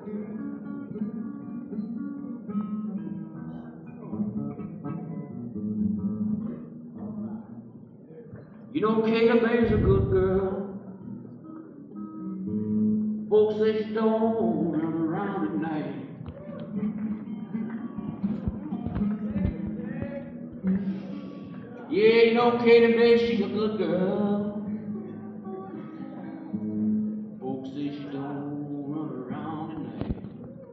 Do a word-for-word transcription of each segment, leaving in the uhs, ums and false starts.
You know, Katie Mae's a good girl. Folks say she don't run around at night. Yeah, you know, Katie Mae, she's a good girl. Folks say she don't run around at night.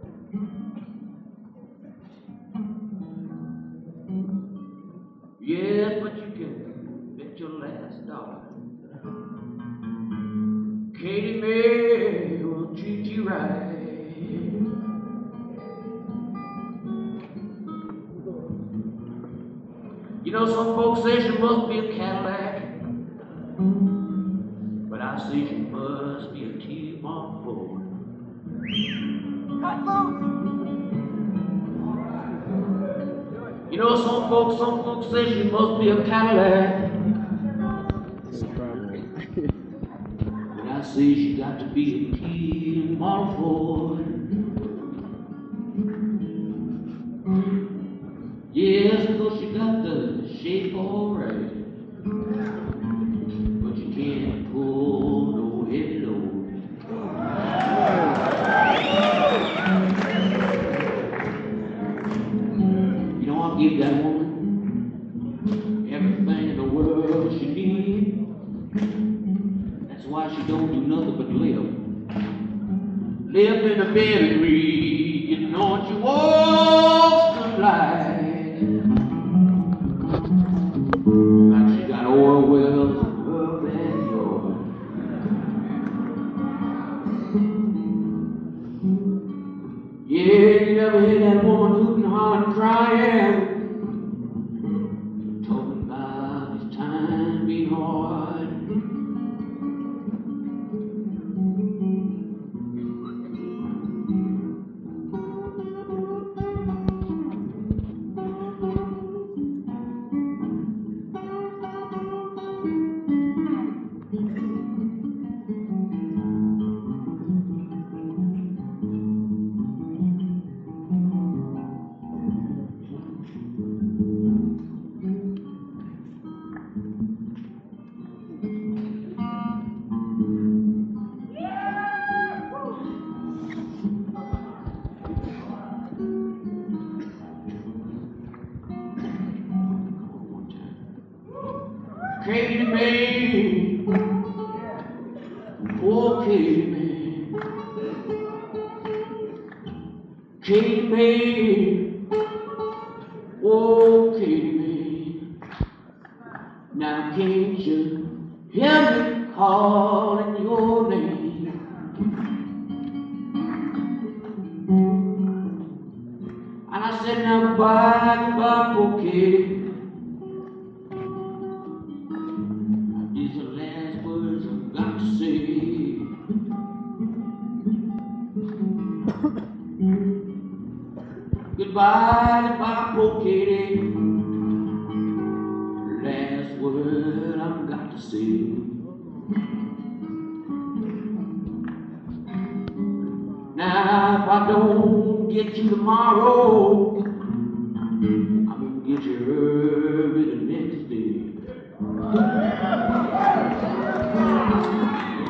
Yes, but you can bet your last dollar Katie Mae will treat you right. You know, some folks say she must be a Cadillac, but I say she must be a T-Mark Ford. You know, some folks, some folks say she must be a Cadillac, but I say she got to be a T-Mark Ford. Yes, because she got the shape all right, but you can't pull no heavy load. You know, I'll give that woman everything in the world she needs. That's why she don't do nothing but live. Live in a bed and read. You know, she walks the light. Like she got oil wells in her backyard. Yeah, you never hear that woman hooting, hollering, crying, talking about this time being hard. Katie Mae, oh Katie Mae, Katie Mae, oh Katie Mae. Now can't you hear me calling your name? And I said, now goodbye, goodbye, oh Katie. These are the last words I've got to say. Goodbye, goodbye, poor Katie. Last word I've got to say. Now, if I don't get you tomorrow, I'm gonna get you early the next day.